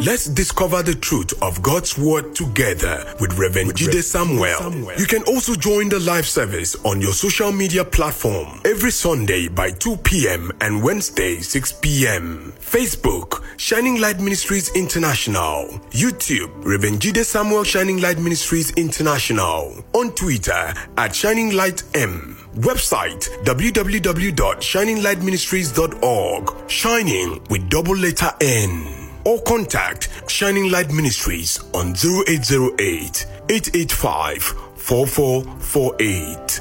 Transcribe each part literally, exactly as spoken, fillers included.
Let's discover the truth of God's Word together with Reverend Jide Samuel. You can also join the live service on your social media platform every Sunday by two p.m. and Wednesday six p.m. Facebook, Shining Light Ministries International. YouTube, Reverend Jide Samuel Shining Light Ministries International. On Twitter, at Shining Light M. Website, w w w dot shining light ministries dot org. Shining with double letter N. Or contact Shining Light Ministries on zero eight zero eight, eight eight five, four four four eight.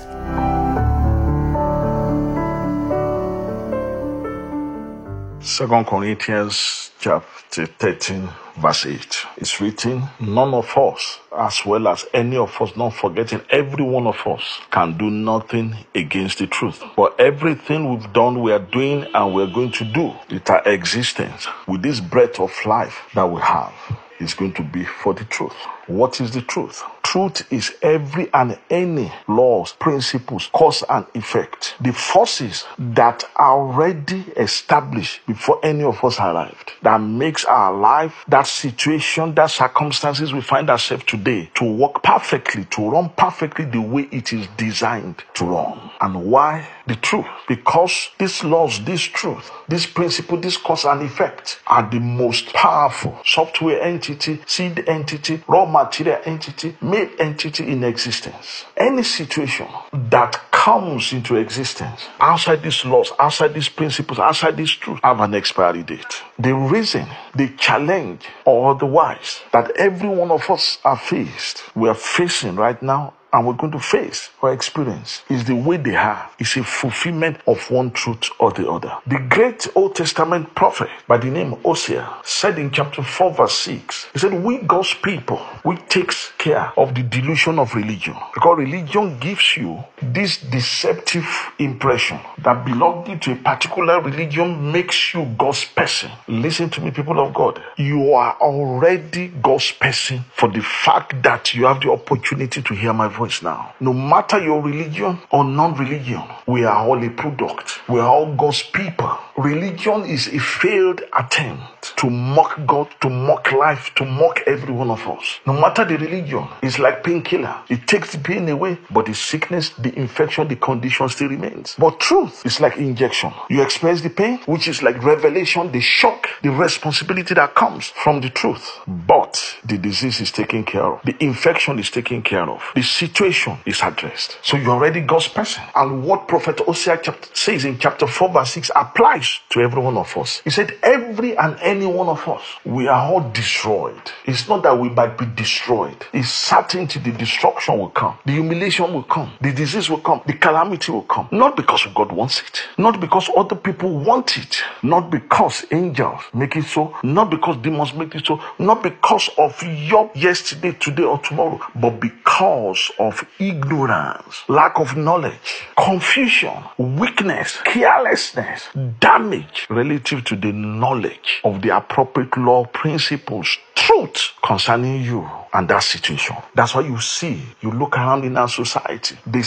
Second Corinthians chapter thirteen, verse eight. It's written, none of us, as well as any of us, not forgetting every one of us, can do nothing against the truth. But everything we've done, we are doing, and we're going to do with our existence, with this breath of life that we have, is going to be for the truth. What is the truth? Truth is every and any laws, principles, cause and effect. The forces that are already established before any of us arrived. That makes our life, that situation, that circumstances we find ourselves today to work perfectly, to run perfectly the way it is designed to run. And why? The truth. Because these laws, this truth, this principle, this cause and effect are the most powerful software entity, seed entity, raw material entity, made entity in existence. Any situation that comes into existence outside these laws, outside these principles, outside this truth, have an expiry date. The reason, the challenge, or otherwise, that every one of us are faced, we are facing right now, and we're going to face or experience, is the way they have. It's a fulfillment of one truth or the other. The great Old Testament prophet by the name Hosea said in chapter four, verse six, he said, we God's people, we takes care of the delusion of religion. Because religion gives you this deceptive impression that belonging to a particular religion makes you God's person. Listen to me, people of God. You are already God's person for the fact that you have the opportunity to hear my voice now. No matter your religion or non-religion, we are all a product. We are all God's people. Religion is a failed attempt to mock God, to mock life, to mock every one of us. No matter the religion, it's like painkiller. It takes the pain away, but the sickness, the infection, the condition still remains. But truth is like injection. You experience the pain, which is like revelation, the shock, the responsibility that comes from the truth. But the disease is taken care of. The infection is taken care of. The situation is addressed. So you're already God's person. And what Prophet Hosea chapter, says in chapter four, verse six applies to every one of us. He said, every and any one of us, we are all destroyed. It's not that we might be destroyed. It's certainty the destruction will come. The humiliation will come. The disease will come. The calamity will come. Not because God wants it. Not because other people want it. Not because angels make it so. Not because demons make it so. Not because of your yesterday, today, or tomorrow. But because of ignorance, lack of knowledge, confusion, weakness, carelessness, damage relative to the knowledge of the appropriate law, principles, truth concerning you and that situation. That's why you see, you look around in our society, the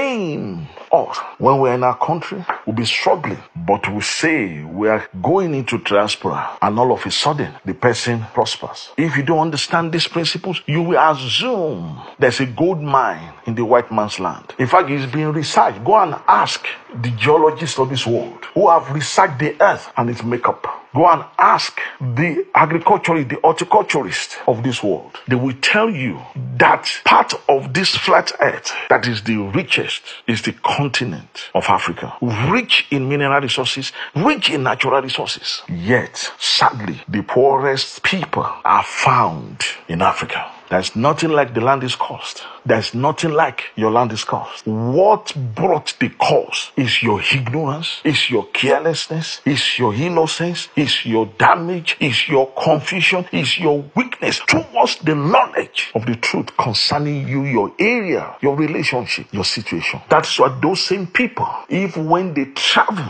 same us, when we're in our country, we'll be struggling, but we say we are going into diaspora, and all of a sudden, the person prospers. If you don't understand these principles, you will assume there's a gold mine in the white man's land. In fact, it's being researched. Go and ask the geologists of this world who have researched the earth and its makeup. Go and ask the agriculturist, the horticulturist of this world. They will tell you that part of this flat earth that is the richest is the continent of Africa. Rich in mineral resources, rich in natural resources. Yet, sadly, the poorest people are found in Africa. There's nothing like the land is cursed. There's nothing like your land is cursed. What brought the curse is your ignorance, is your carelessness, is your innocence, is your damage, is your confusion, is your weakness towards the knowledge of the truth concerning you, your area, your relationship, your situation. That's what those same people, even when they traveled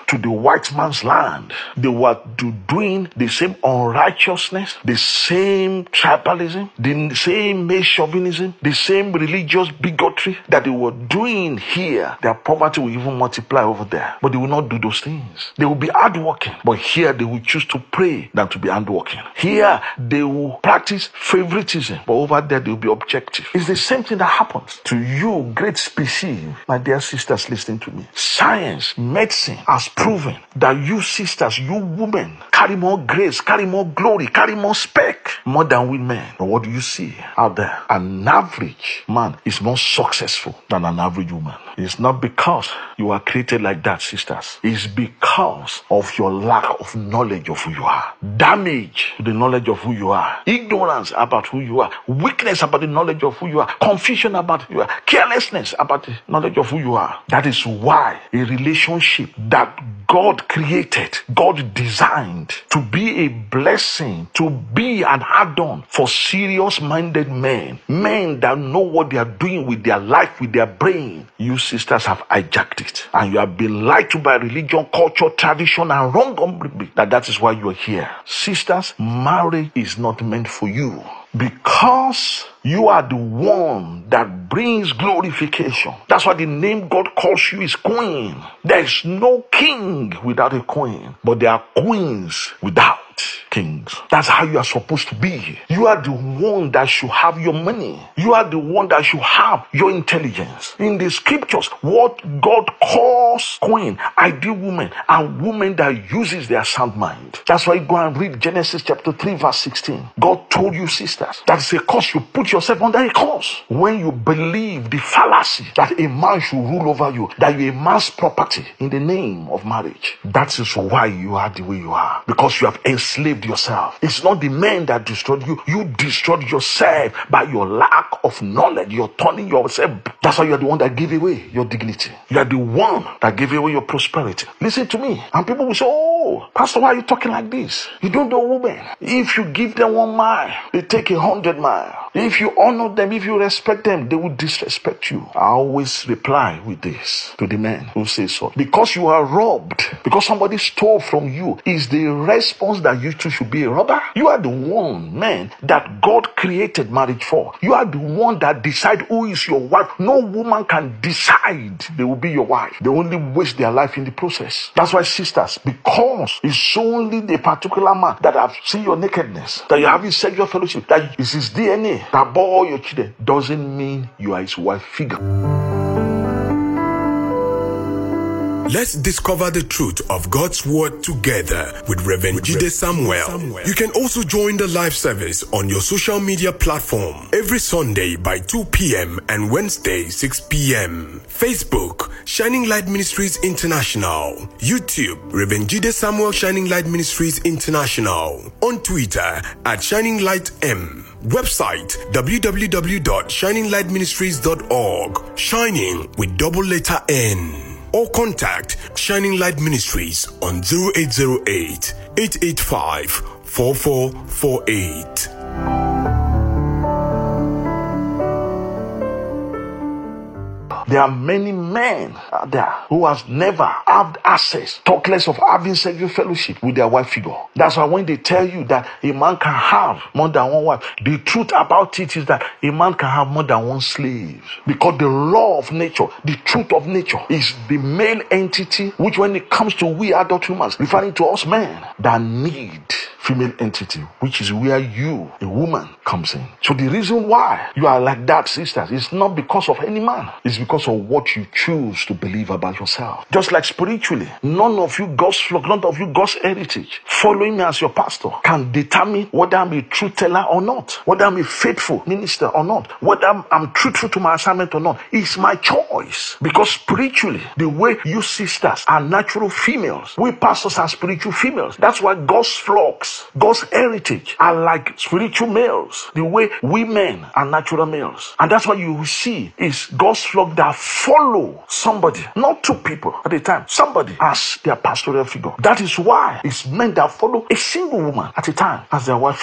to the white man's land. They were do, doing the same unrighteousness, the same tribalism, the same male chauvinism, the same religious bigotry that they were doing here. Their poverty will even multiply over there. But they will not do those things. They will be hardworking. But here they will choose to pray than to be hardworking. Here they will practice favoritism. But over there they will be objective. It's the same thing that happens to you, great species, my dear sisters listening to me. Science, medicine has proven that you sisters, you women, carry more grace, carry more glory, carry more spec, more than we men. But what do you see out there? An average man is more successful than an average woman. It's not because you are created like that, sisters. It's because of your lack of knowledge of who you are. Damage to the knowledge of who you are. Ignorance about who you are. Weakness about the knowledge of who you are. Confusion about who you are. Carelessness about the knowledge of who you are. That is why a relationship that God created, God designed to be a blessing, to be an add-on for serious-minded men, men that know what they are doing with their life, with their brain. You sisters have hijacked it, and you have been lied to by religion, culture, tradition, and wrong upbringing. That that is why you are here. Sisters, marriage is not meant for you. Because you are the one that brings glorification. That's why the name God calls you is queen. There is no king without a queen, but there are queens without kings. That's how you are supposed to be. You are the one that should have your money. You are the one that should have your intelligence. In the scriptures, what God calls queen, ideal woman, and women that uses their sound mind. That's why you go and read Genesis chapter three verse sixteen. God told you, sisters, that is a curse. You put yourself under a curse when you believe the fallacy that a man should rule over you, that you are a man's property in the name of marriage. That is why you are the way you are, because you have enslaved yourself. It's not the men that destroyed you. You destroyed yourself by your lack of knowledge. You're turning yourself. That's why you're the one that gave away your dignity. You are the one that gave away your prosperity. Listen to me. And people will say, oh, Pastor, why are you talking like this? You don't know women. If you give them one mile, they take a hundred miles. If you honor them, if you respect them, they will disrespect you. I always reply with this to the men who say so. Because you are robbed, because somebody stole from you, is the response that you too should be a robber? You are the one, man, that God created marriage for. You are the one that decide who is your wife. No woman can decide they will be your wife. They only waste their life in the process. That's why, sisters, because it's only the particular man that have seen your nakedness, that you have in sexual fellowship, that is his D N A that bore all your children, doesn't mean you are his wife figure. Let's discover the truth of God's word together with Reverend Jide Samuel. You can also join the live service on your social media platform every Sunday by two p.m. and Wednesday six p.m. Facebook, Shining Light Ministries International. YouTube, Reverend Jide Samuel Shining Light Ministries International. On Twitter at Shining Light M. Website w w w dot shining light ministries dot org. Shining with double letter N. Or contact Shining Light Ministries on zero eight zero eight, eight eight five, four four four eight. There are many men out there who has never had access, talk less of having sexual fellowship with their wife figure. That's why when they tell you that a man can have more than one wife, the truth about it is that a man can have more than one slave. Because the law of nature, the truth of nature, is the male entity, which when it comes to we adult humans, referring to us men, that need female entity, which is where you, a woman, comes in. So the reason why you are like that, sisters, is not because of any man. It's because of what you choose to believe about yourself. Just like spiritually, none of you God's flock, none of you God's heritage, following me as your pastor, can determine whether I'm a truth teller or not, whether I'm a faithful minister or not, whether I'm, I'm truthful to my assignment or not. It's my choice. Because spiritually, the way you sisters are natural females, we pastors are spiritual females. That's why God's flocks, God's heritage are like spiritual males, the way we men are natural males. And that's why you see is God's flock that follow somebody, not two people at a time, somebody as their pastoral figure. That is why it's men that follow a single woman at a time as their wife figure.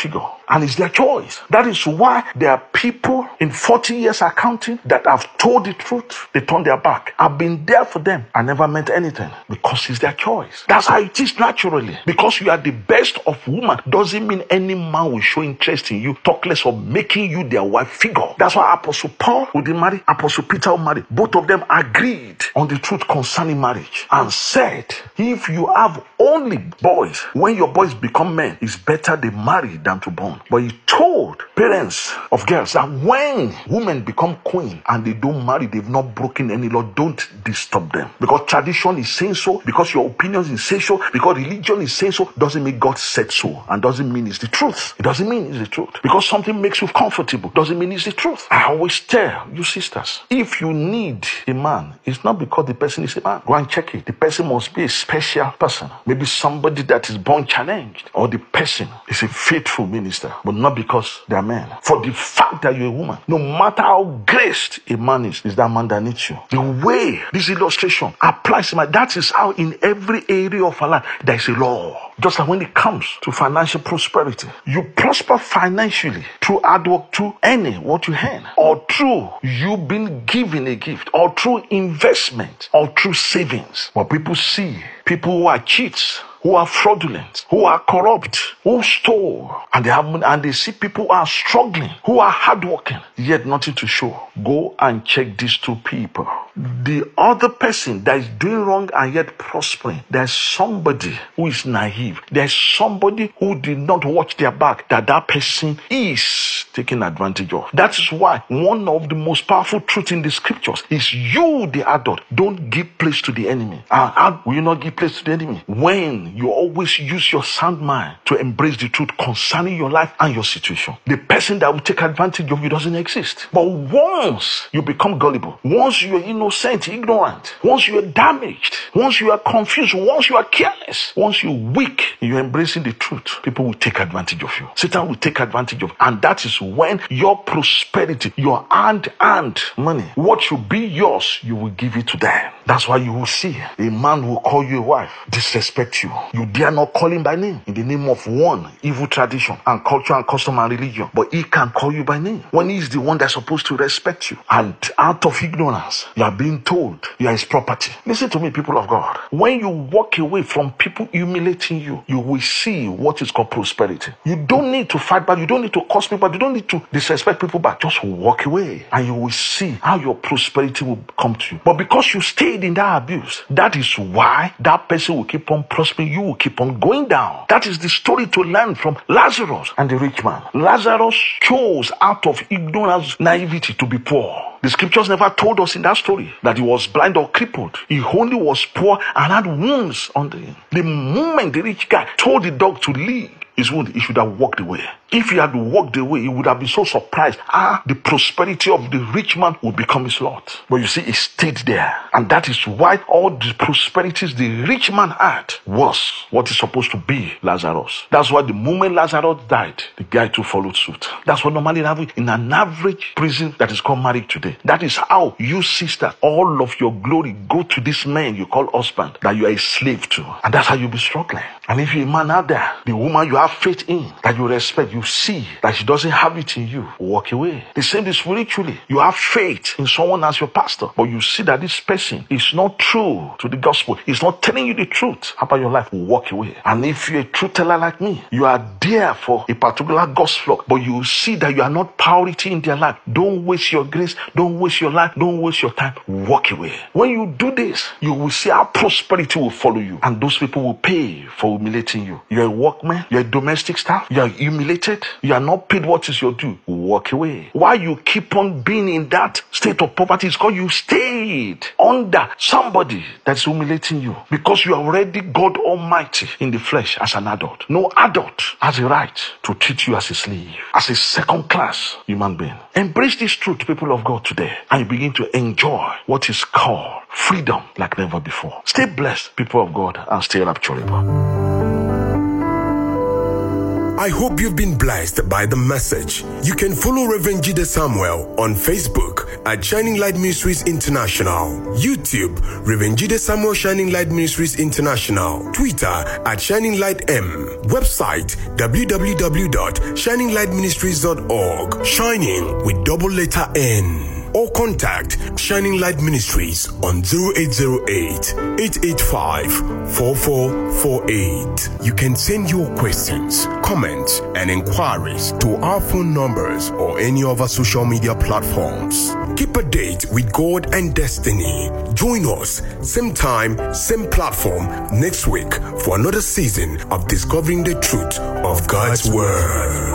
and it's their choice. That is why there are people in forty years accounting that have told the truth. They turned their back. I've been there for them. I never meant anything because it's their choice. That's how it is naturally. Because you are the best of woman doesn't mean any man will show interest in you, talk less of making you their wife figure. That's why Apostle Paul would marry, Apostle Peter would marry. Both of them agreed on the truth concerning marriage and said, if you have only boys, when your boys become men, it's better they marry than to born. But he told parents of girls that when women become queen and they don't marry, they've not broken any law. Don't disturb them. Because tradition is saying so, because your opinion is saying so, because religion is saying so, doesn't mean God said so, and doesn't mean it's the truth. It doesn't mean it's the truth. Because something makes you comfortable doesn't mean it's the truth. I always tell you sisters, if you need a man, it's not because the person is a man. Go and check it. The person must be a special person. Maybe somebody that is born challenged, or the person is a faithful minister, but not because they are men. For the fact that you're a woman, no matter how graced a man is, is that man that needs you. The way this illustration applies to my, that is how in every area of our life there is a law. Just like when it comes to financial prosperity, you prosper financially through hard work, through earning what you earn, or through you being given a gift, or through investment, or through savings. What people see, people who are cheats, who are fraudulent, who are corrupt, who stole, and they have money, and they see people who are struggling, who are hardworking, yet nothing to show. Go and check these two people. The other person that is doing wrong and yet prospering, there's somebody who is naive. There's somebody who did not watch their back, that that person is taken advantage of. That is why one of the most powerful truths in the scriptures is you, the adult, don't give place to the enemy. And how will you not give place to the enemy? When you always use your sound mind to embrace the truth concerning your life and your situation. The person that will take advantage of you doesn't exist. But once you become gullible, once you are innocent, ignorant, once you are damaged, once you are confused, once you are careless, once you're weak, you're embracing the truth, people will take advantage of you. Satan will take advantage of you. And that is when your prosperity, your hand-earned money, what should be yours, you will give it to them. That's why you will see a man who will call you a wife disrespect you. You dare not call him by name in the name of one evil tradition and culture and custom and religion, but he can call you by name when he's the one that's supposed to respect you. And out of ignorance, you are being told you are his property. Listen to me, people of God. When you walk away from people humiliating you, you will see what is called prosperity. You don't need to fight back. You don't need to curse people. You don't need to disrespect people back. Just walk away and you will see how your prosperity will come to you. But because you stayed in that abuse, that is why that person will keep on prospering. You will keep on going down. That is the story to learn from Lazarus and the rich man. Lazarus chose out of ignorance, naivety to be poor. The scriptures never told us in that story that he was blind or crippled. He only was poor and had wounds on him. The moment the rich guy told the dog to leave his wound, he should have walked away. If he had walked away, he would have been so surprised. Ah, the prosperity of the rich man would become his lot. But you see, he stayed there. And that is why all the prosperities the rich man had was what is supposed to be Lazarus. That's why the moment Lazarus died, the guy too followed suit. That's what normally happens in an average prison that is called marriage today. That is how you, sister, all of your glory go to this man you call husband that you are a slave to. And that's how you'll be struggling. And if you're a man out there, the woman you have faith in, that you respect, you see that she doesn't have it in you, walk away. The same is spiritually. You have faith in someone as your pastor, but you see that this person is not true to the gospel. He's not telling you the truth about your life, walk away. And if you're a truth teller like me, you are there for a particular gospel, but you see that you are not priority in their life. Don't waste your grace. Don't waste your life. Don't waste your time. Walk away. When you do this, you will see how prosperity will follow you. And those people will pay for humiliating you. You're a workman. You're a domestic staff. You are humiliated. You are not paid what is your due. Walk away. Why you keep on being in that state of poverty is because you stayed under somebody that's humiliating you. Because you are already God Almighty in the flesh as an adult. No adult has a right to treat you as a slave, as a second class human being. Embrace this truth, people of God, today, and you begin to enjoy what is called freedom like never before. Stay blessed, people of God, and stay rapturable. I hope you've been blessed by the message. You can follow Reverend Jide Samuel on Facebook at Shining Light Ministries International, YouTube, Reverend Jide Samuel Shining Light Ministries International, Twitter at Shining Light M, website w w w dot shining light ministries dot org, shining with double letter N. Or contact Shining Light Ministries on zero eight zero eight, eight eight five, four four four eight. You can send your questions, comments, and inquiries to our phone numbers or any of our social media platforms. Keep a date with God and destiny. Join us, same time, same platform, next week for another season of discovering the truth of God's Word.